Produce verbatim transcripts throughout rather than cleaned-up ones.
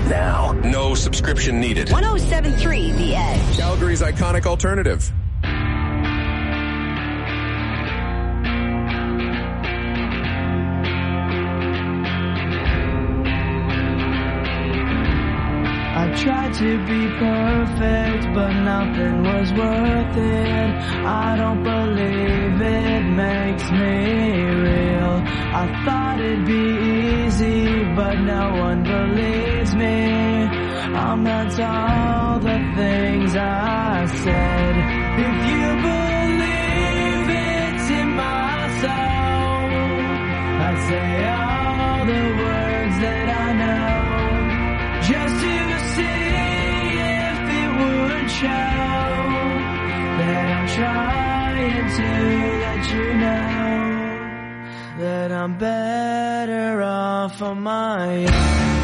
now. No subscription needed. one oh seven point three The Edge. Calgary's iconic alternative. I tried to be perfect, but nothing was worth it. I don't believe it makes me real. I thought it'd be easy, but no one believes me. I'm not all the things I said. If you believe it's in my soul, I'd say all the words that I know, just to show that I'm trying to let you know that I'm better off on my own.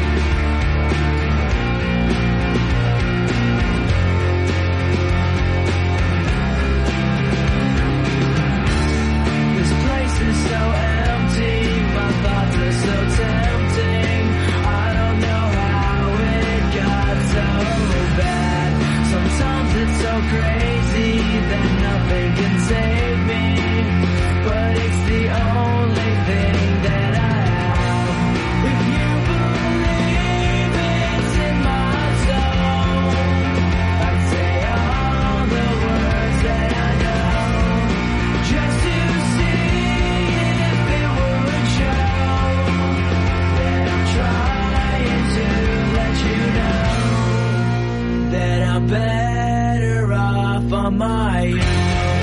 This place is so empty, my thoughts are so tempting. I don't know how it got so bad. Sometimes it's so crazy that nothing can save me, but it's the only thing that I have. If you believe it's in my soul, I'd say all the words that I know, just to see if it would show that I'm trying to let you know that I'm better off on my own.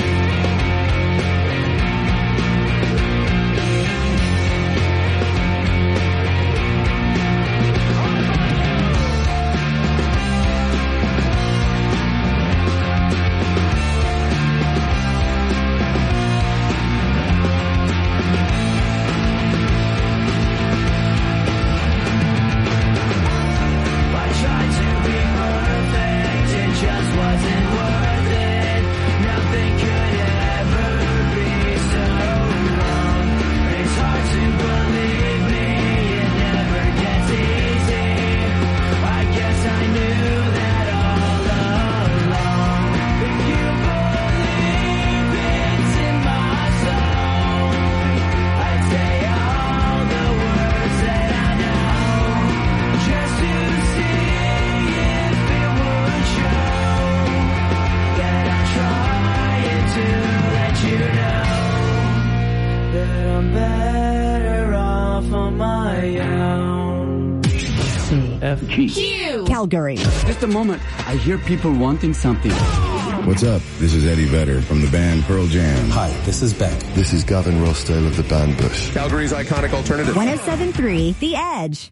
Q. Calgary. Just a moment. I hear people wanting something. What's up? This is Eddie Vedder from the band Pearl Jam. Hi, this is Beck. This is Gavin Rossdale of the band Bush. Calgary's iconic alternative. one oh seven point three The Edge.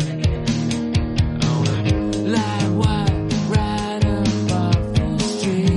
Like what right above the street.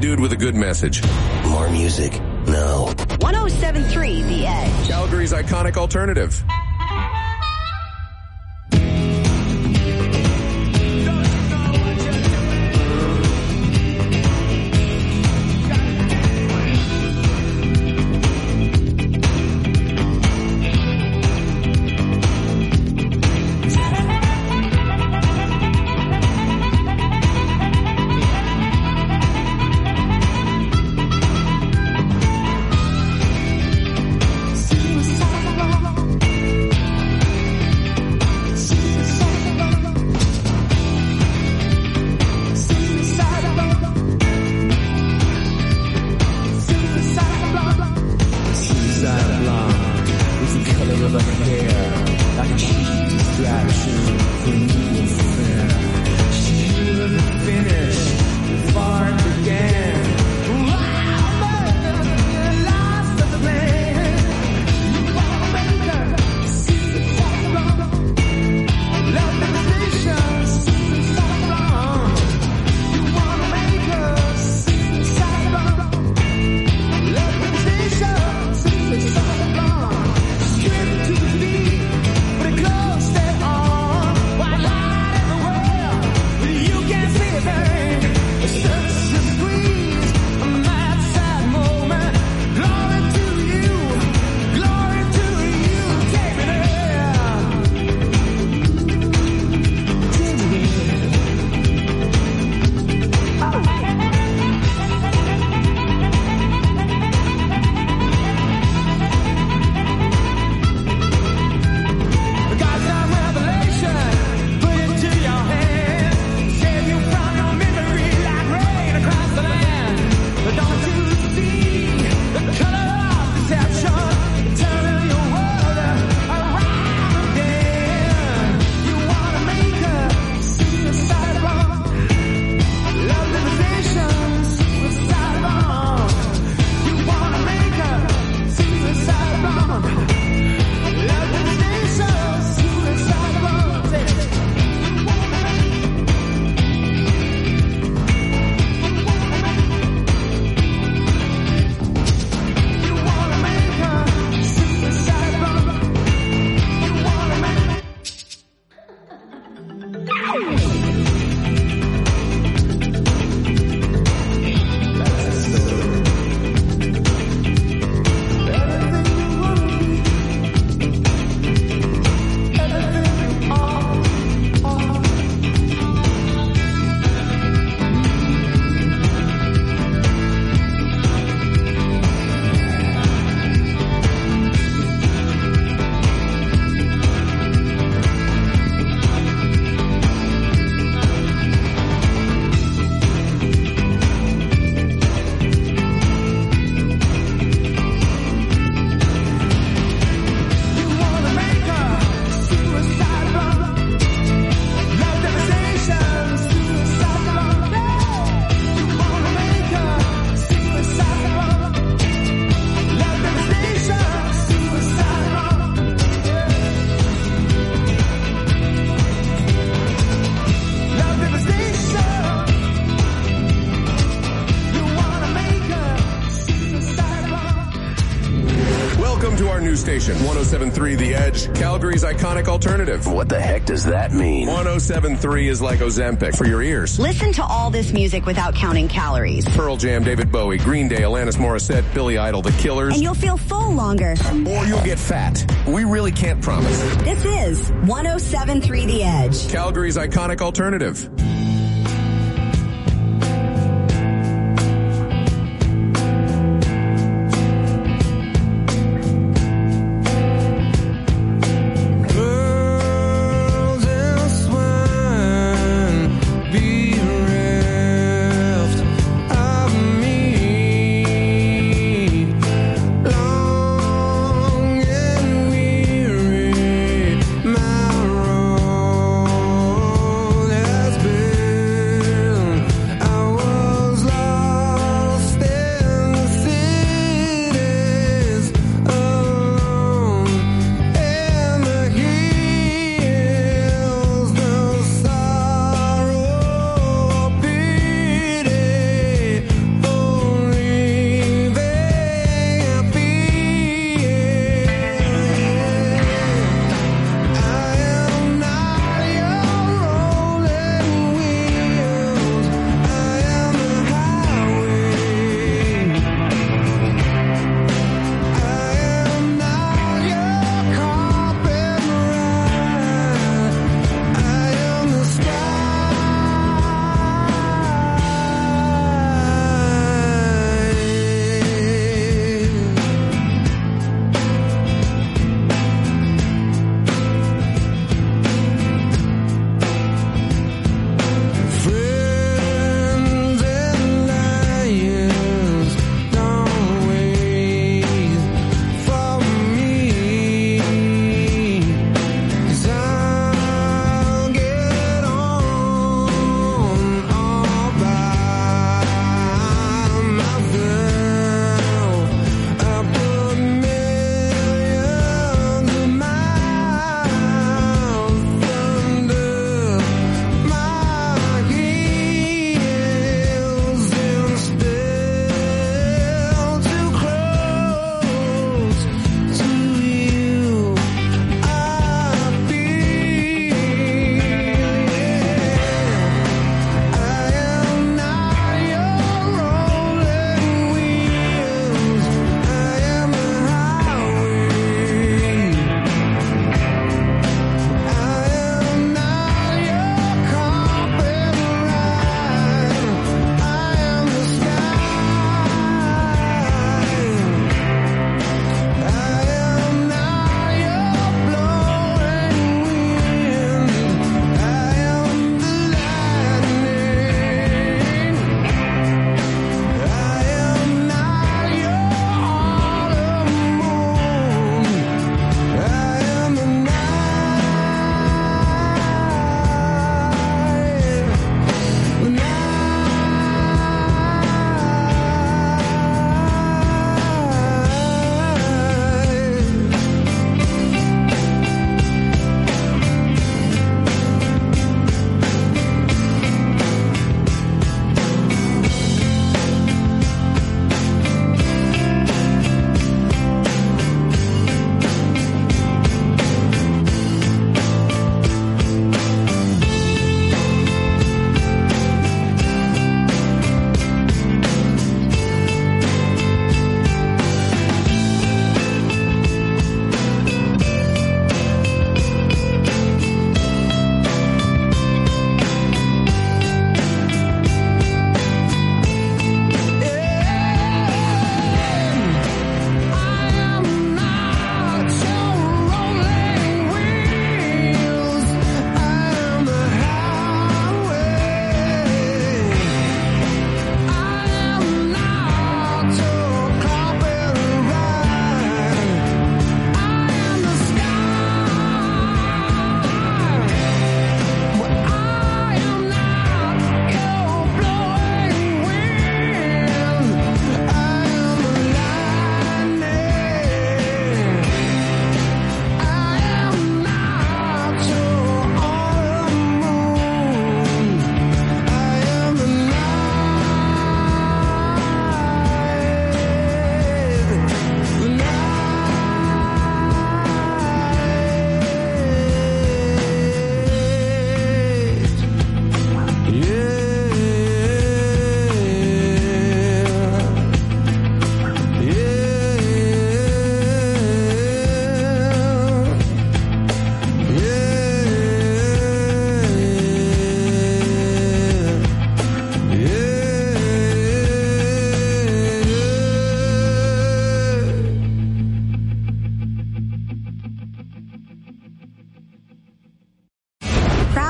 dude with a good message. More music. No. one oh seven point three The Edge. Calgary's iconic alternative. Station one oh seven point three The Edge, Calgary's iconic alternative. What the heck does that mean? one oh seven point three is like Ozempic for your ears. Listen to all this music without counting calories. Pearl Jam, David Bowie, Green Day, Alanis Morissette, Billy Idol, The Killers. And you'll feel full longer. Or you'll get fat. We really can't promise. This is one oh seven point three The Edge, Calgary's iconic alternative. My road has been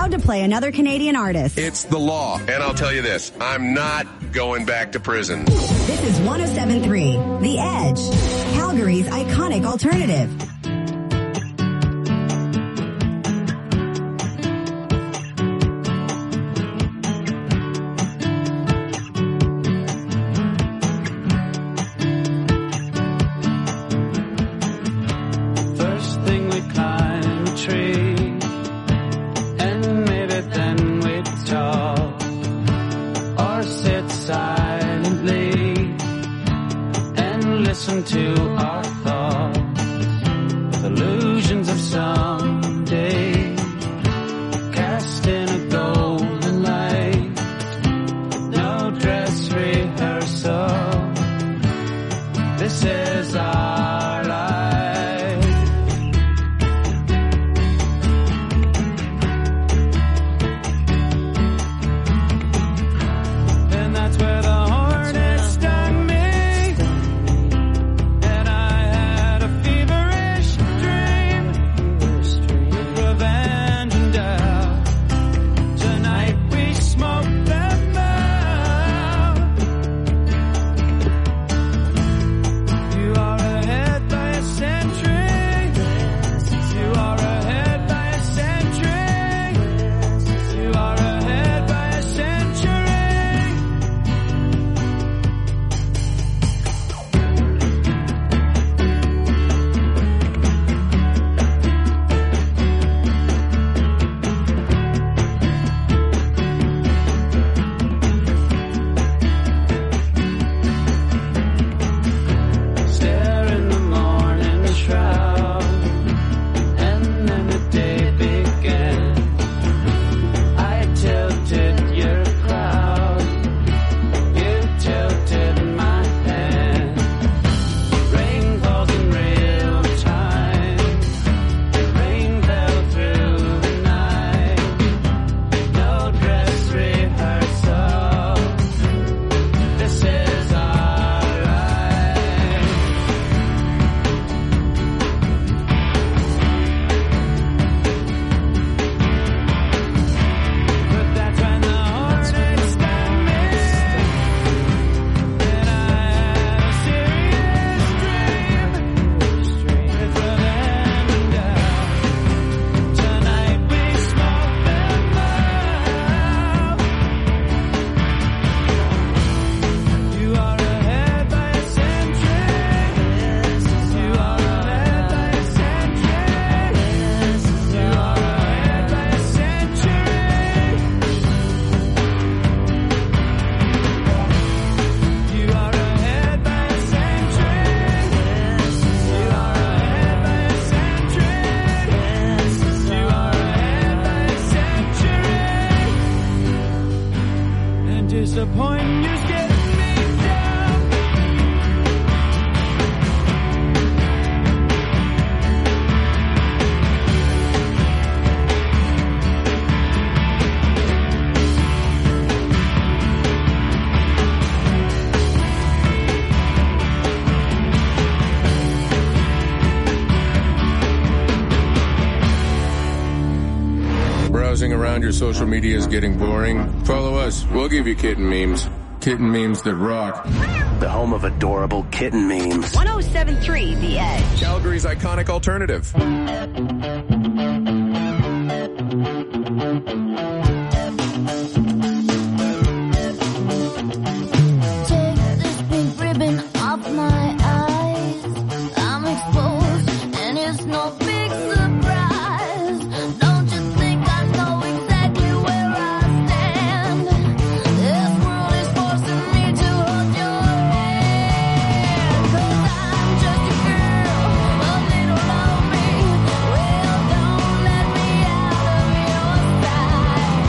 allowed to play another Canadian artist. It's the law. And I'll tell you this, I'm not going back to prison. This is one oh seven point three The Edge, Calgary's iconic alternative. Around your social media is getting boring? Follow us. We'll give you kitten memes. Kitten memes that rock. The home of adorable kitten memes. one oh seven point three The Edge. Calgary's iconic alternative. Take this pink ribbon off my eyes. I'm exposed and it's no big surprise. Don't you think I know exactly where I stand? This world is forcing me to hold your hand. 'Cause I'm just a girl, a little lonely. Well, don't let me out of your sight.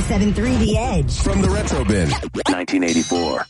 seven point three The Edge. From the Retro Bin. nineteen eighty-four.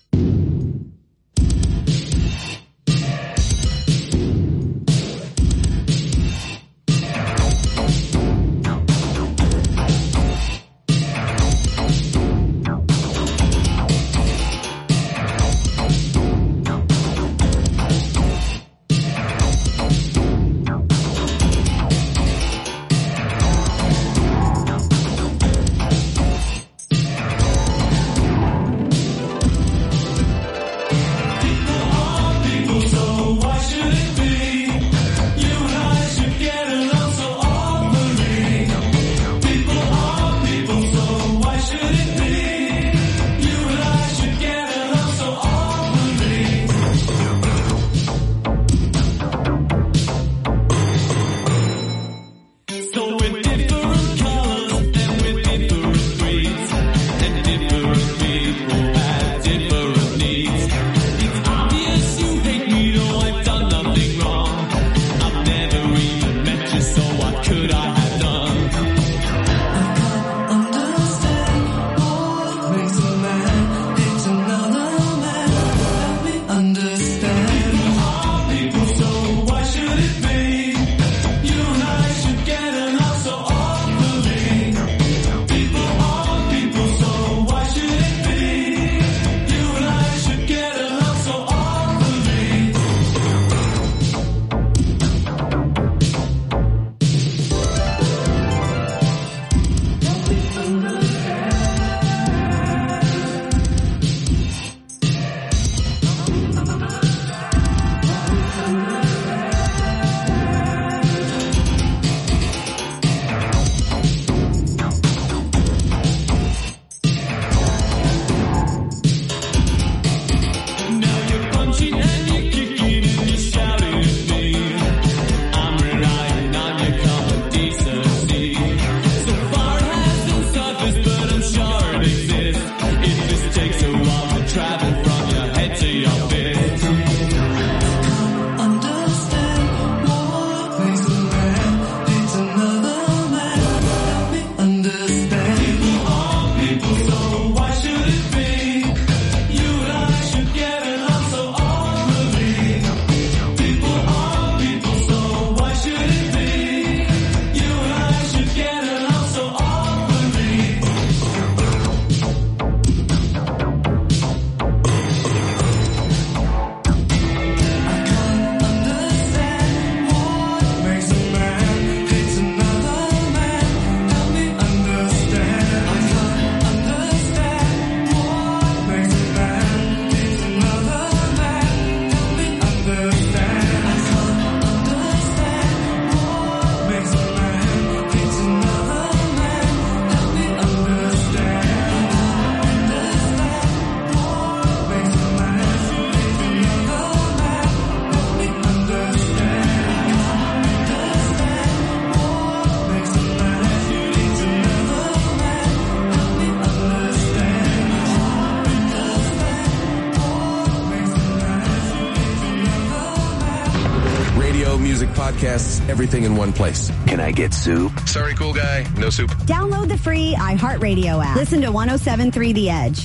Podcasts, everything in one place. Can I get soup? Sorry, cool guy. No soup. Download the free iHeartRadio app. Listen to one oh seven point three The Edge.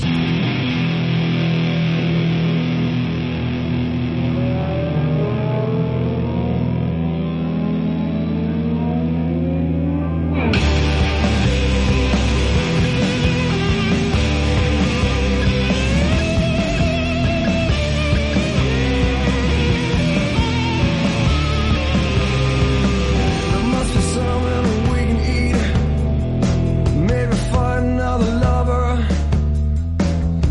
Maybe find another lover.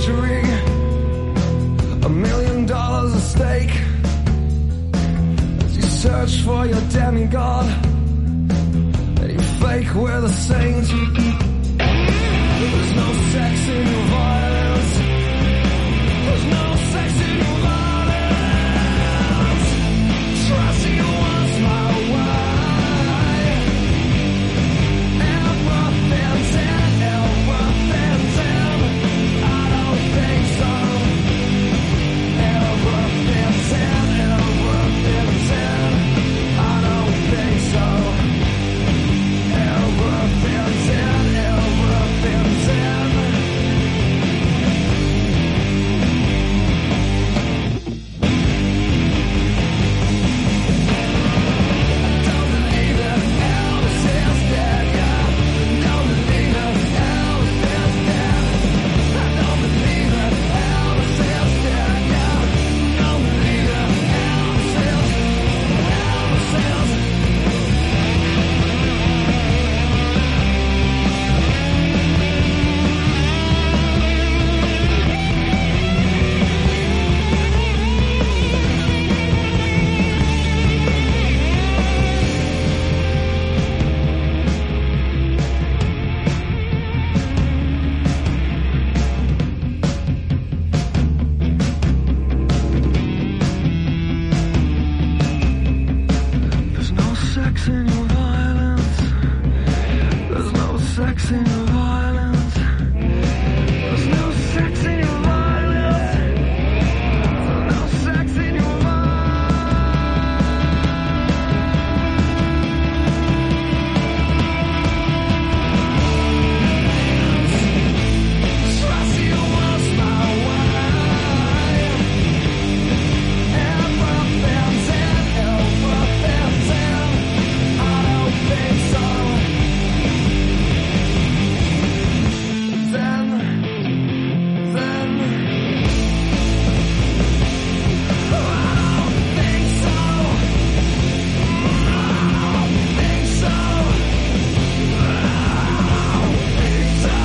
victory, a million dollars at stake. As you search for your demigod, and you fake we're the saints. There's no sex in your violence. There's no sex in your violence. Trust you once my way. Everything's in, everything's in. I don't think so. Everything's in, everything's in. I don't think so. Everything's in, everything's in. Don't believe that Elvis is dead, yeah. Don't believe that Elvis is dead. I don't believe that Elvis is dead, yeah. Don't believe that Elvis is, Elvis is. There's no sex in your violence. There's no sex in your violence. There's no sex in your violence. There's no sex in your violence. Trust you once my way. Everything's in, everything's in. I don't think so. Then, then, I don't think so. I don't think so. I don't think so.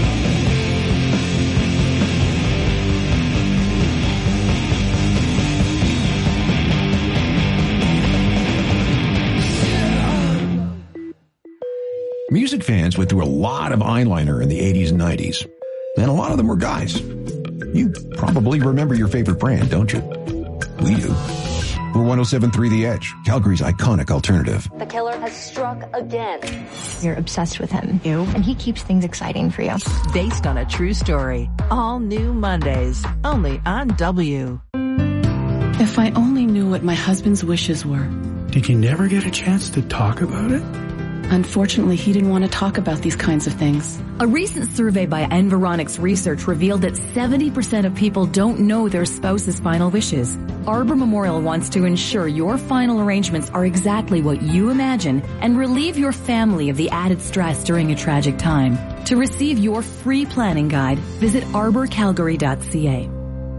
Music fans went through a lot of eyeliner in the eighties and nineties, and a lot of them were guys. You probably remember your favorite brand, don't you? We do. We're one oh seven point three The Edge, Calgary's iconic alternative. The killer has struck again. You're obsessed with him. You? And he keeps things exciting for you. Based on a true story. All new Mondays. Only on W. If I only knew what my husband's wishes were. Did you never get a chance to talk about it? Unfortunately, he didn't want to talk about these kinds of things. A recent survey by Environics Research revealed that seventy percent of people don't know their spouse's final wishes. Arbor Memorial wants to ensure your final arrangements are exactly what you imagine and relieve your family of the added stress during a tragic time. To receive your free planning guide, visit arbor calgary dot c a.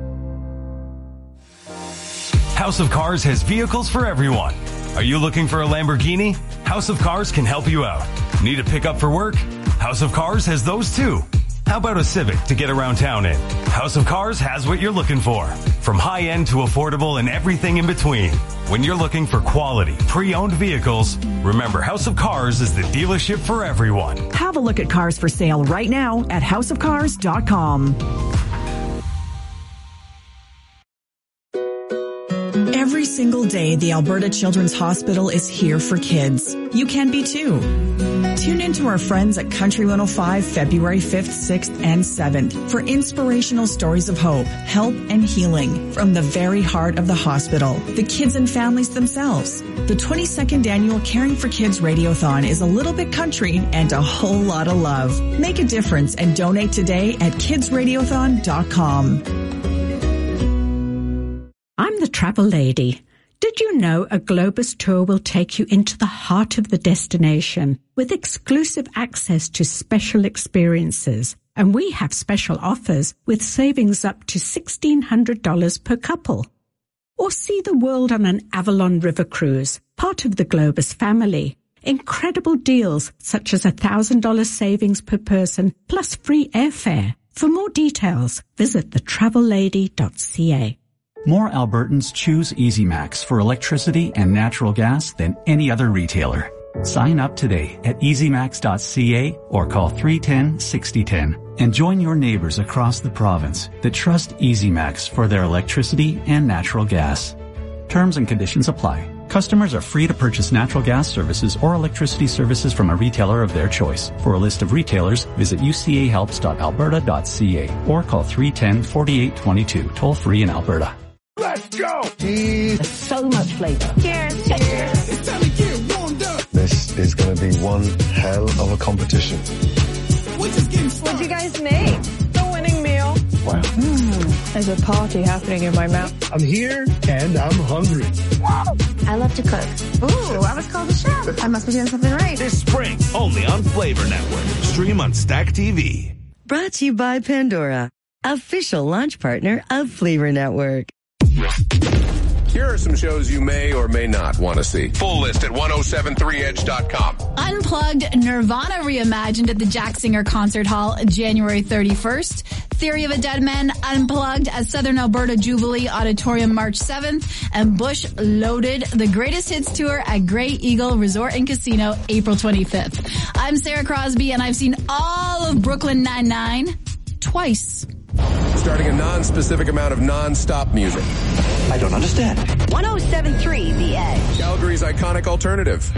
House of Cars has vehicles for everyone. Are you looking for a Lamborghini? House of Cars can help you out. Need a pickup for work? House of Cars has those too. How about a Civic to get around town in? House of Cars has what you're looking for. From high-end to affordable and everything in between. When you're looking for quality, pre-owned vehicles, remember House of Cars is the dealership for everyone. Have a look at cars for sale right now at house of cars dot com. Every single day, the Alberta Children's Hospital is here for kids. You can be too. Tune in to our friends at Country one oh five February fifth, sixth, and seventh for inspirational stories of hope, help, and healing from the very heart of the hospital, the kids and families themselves. The twenty-second annual Caring for Kids Radiothon is a little bit country and a whole lot of love. Make a difference and donate today at kids radiothon dot com. I'm the travel lady. Did you know a Globus tour will take you into the heart of the destination with exclusive access to special experiences? And we have special offers with savings up to sixteen hundred dollars per couple. Or see the world on an Avalon River cruise, part of the Globus family. Incredible deals such as one thousand dollars savings per person plus free airfare. For more details, visit the travel lady dot c a. More Albertans choose EasyMax for electricity and natural gas than any other retailer. Sign up today at easy max dot c a or call three one zero, six zero one zero and join your neighbors across the province that trust EasyMax for their electricity and natural gas. Terms and conditions apply. Customers are free to purchase natural gas services or electricity services from a retailer of their choice. For a list of retailers, visit u c a helps dot alberta dot c a or call three one zero, four eight two two, toll free in Alberta. Let's go! There's so much flavor. Cheers! Cheers! It's time to get warmed up! This is going to be one hell of a competition. We're just getting started. What'd you guys make? The winning meal. Wow. Mm, there's a party happening in my mouth. I'm here and I'm hungry. I love to cook. Ooh, I was called a chef. I must be doing something right. This spring, only on Flavor Network. Stream on Stack T V. Brought to you by Pandora, official launch partner of Flavor Network. Here are some shows you may or may not want to see. Full list at ten seventy-three edge dot com. Unplugged, Nirvana reimagined at the Jack Singer Concert Hall January thirty-first. Theory of a Dead Man Unplugged at Southern Alberta Jubilee Auditorium March seventh. And Bush Loaded, the Greatest Hits Tour at Grey Eagle Resort and Casino April twenty-fifth. I'm Sarah Crosby and I've seen all of Brooklyn Nine-Nine twice. Starting a non-specific amount of non-stop music. I don't understand. ten seventy-three The Edge. Calgary's iconic alternative.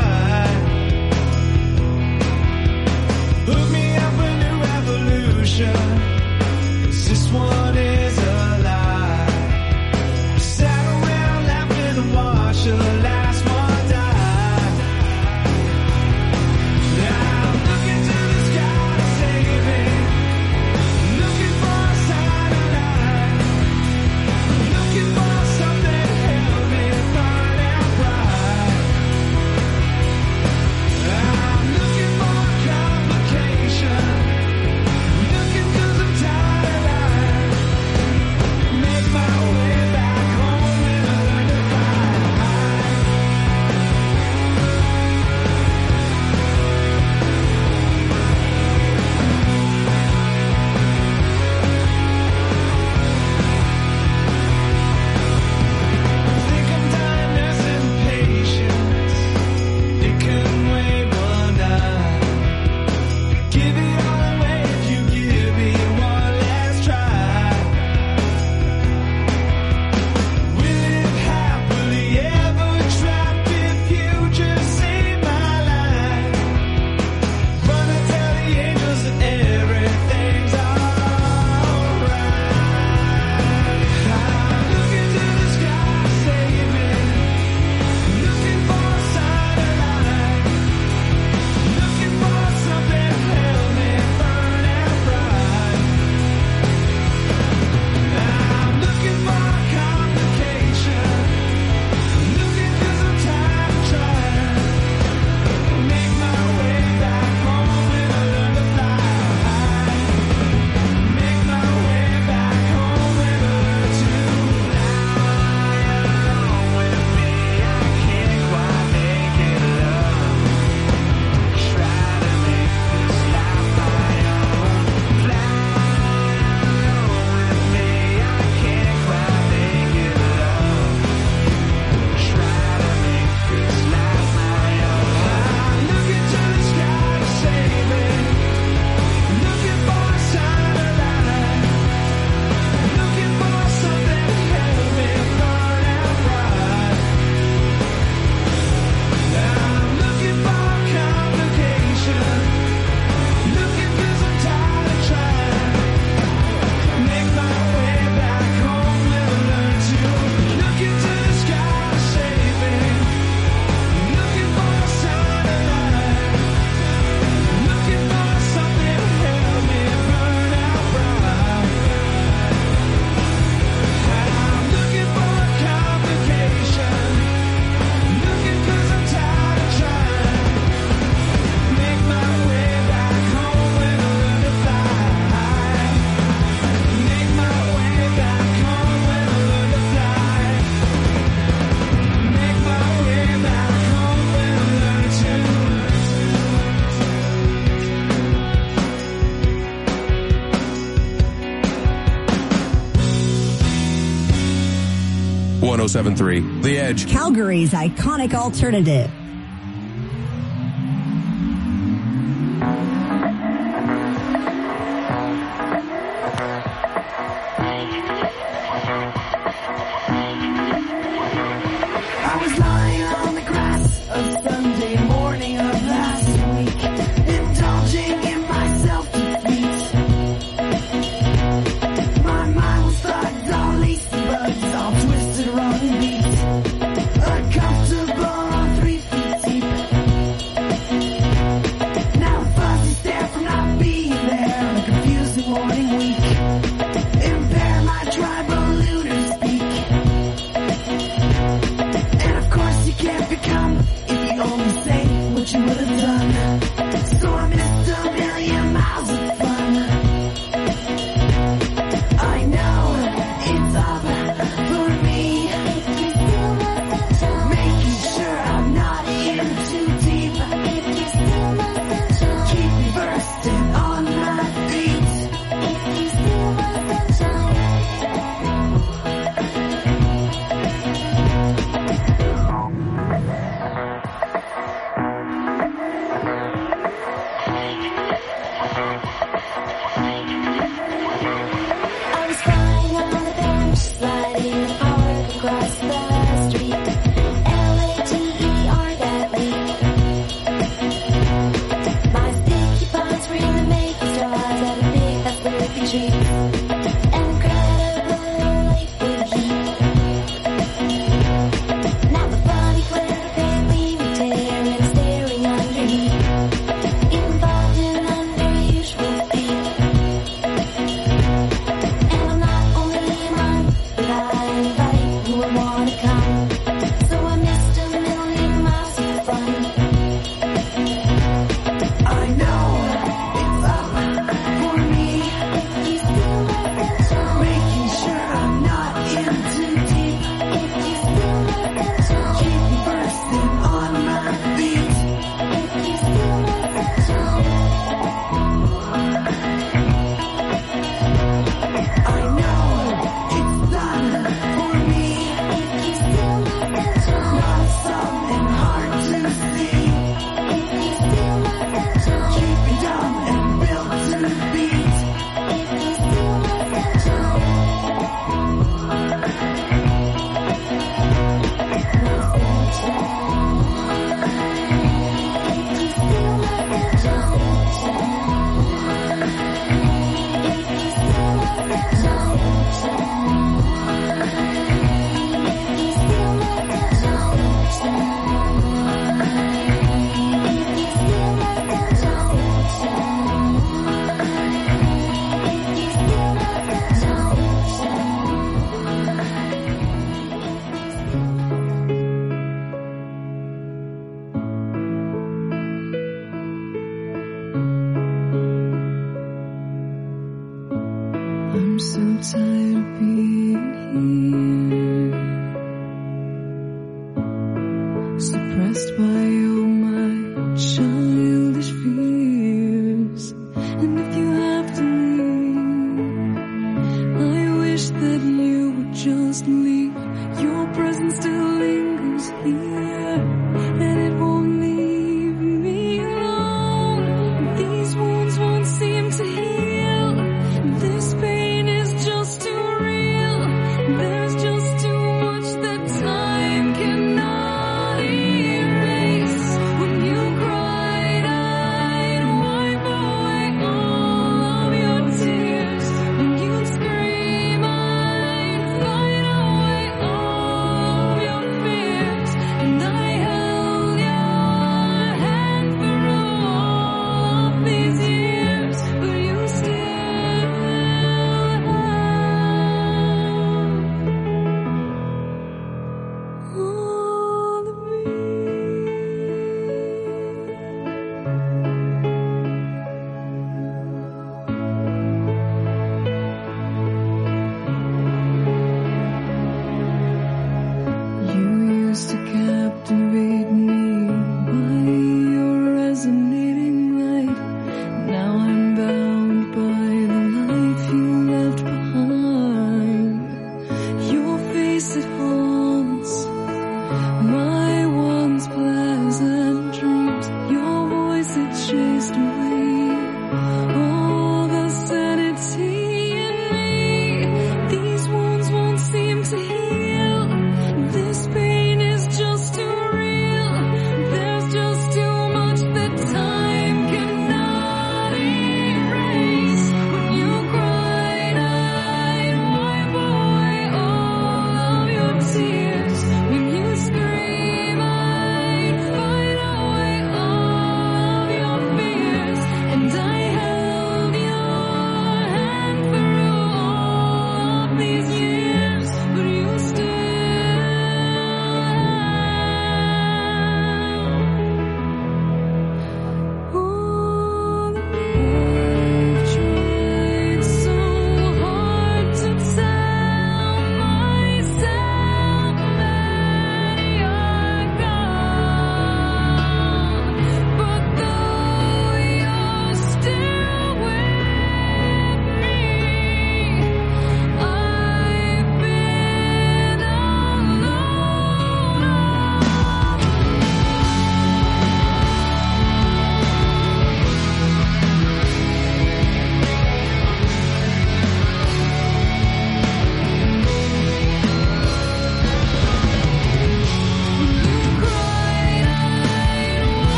Hook me up a new revolution. seven three The Edge. Calgary's iconic alternative. I was lying on the grass a Sunday morning of last week, indulging in my self-defeat. My mind was thugged, all lacy bugs, all twisted wrong beats. Uncomfortable, three feet deep. Now I'm fuzzy stare from not being there on a confusing morning week. Impair my tribal lunar speak. And of course you can't become if you only say what you would have done. So I missed a million miles of fun. I know it's up for me, making sure I'm not in too deep. Keep me bursting on my feet. I was flying on the bench, sliding in the park across the street. L A T E R that week. My sticky buns were in the making stars at a big athletic treat. An incredible liquid heat. Now the funny glare of it leave me tearing and staring under heat. Involved in unusual feet. And I'm not only a month, but I invite who would wanna come. So I missed a million miles of fun. I know it's up for me, making sure I'm not in too deep. Keep me bursting on my feet. I know it's done for me, not something hard to see. Keep me dumb and built to beat. I'm so tired of being here, suppressed by all my childish fears. And if you have to leave, I wish that you would just leave. Your presence still lingers here, and it won't leave me alone. These wounds won't seem to heal. This pain is just too real. There's just too much that time cannot erase. When you cried, I'd wipe away all of your tears. When you'd scream, I'd fight away all of your fears. And I held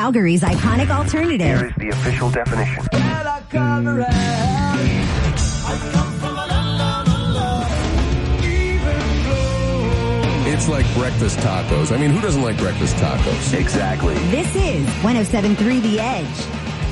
Calgary's iconic alternative. Here is the official definition. It's like breakfast tacos. I mean, who doesn't like breakfast tacos? Exactly. This is one oh seven point three The Edge.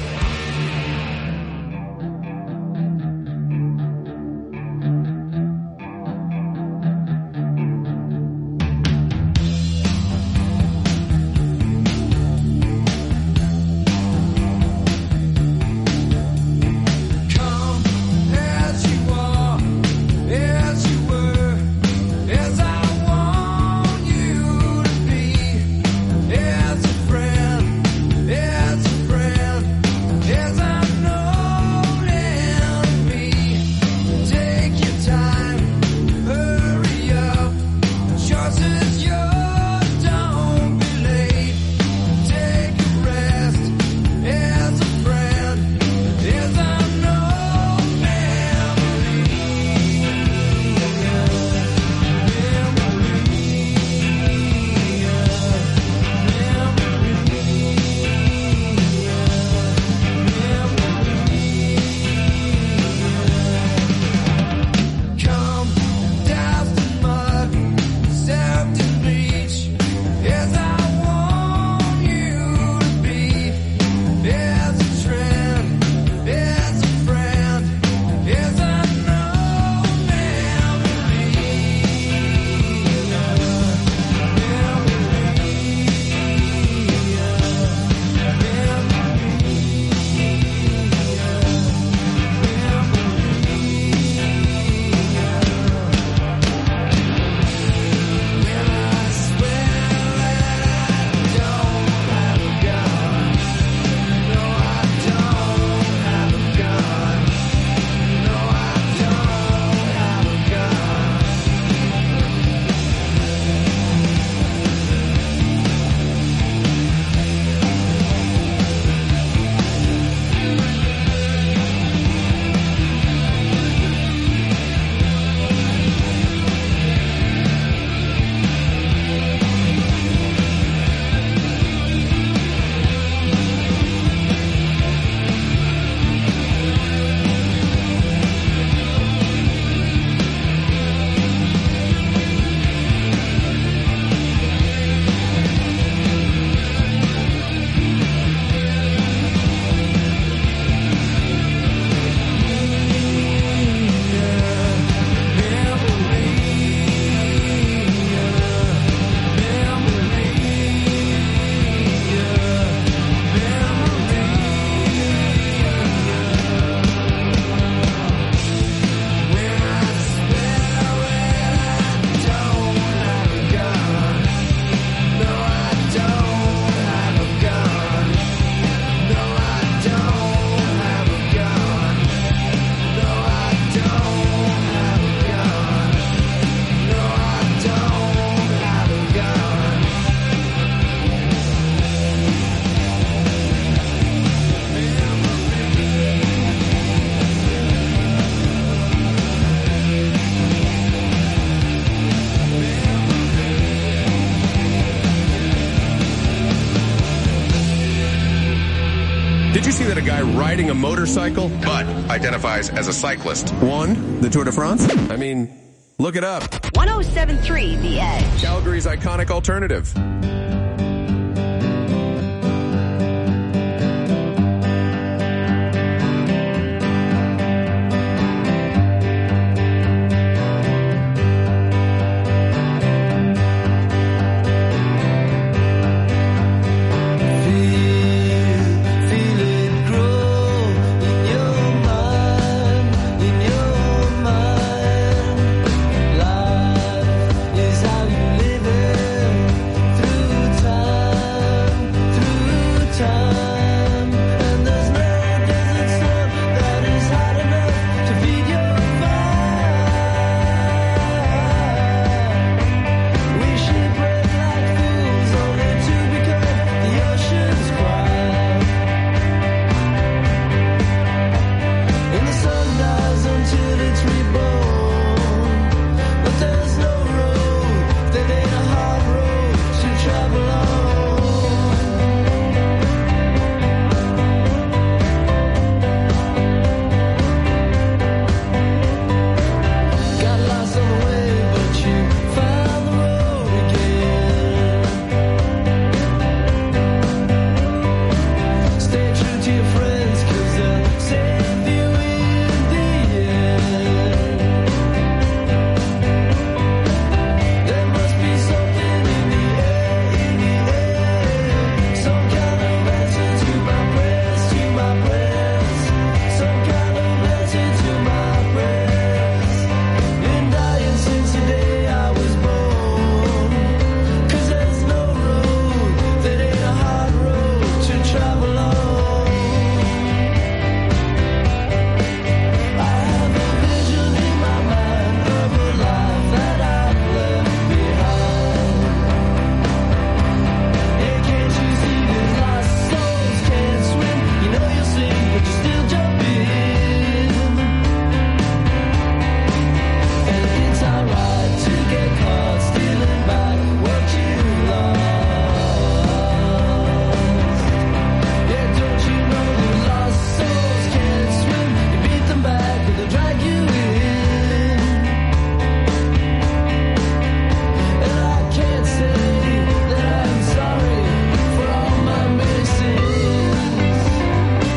Did you see that a guy riding a motorcycle, but identifies as a cyclist, won the Tour de France? I mean, look it up. one oh seven point three The Edge. Calgary's iconic alternative.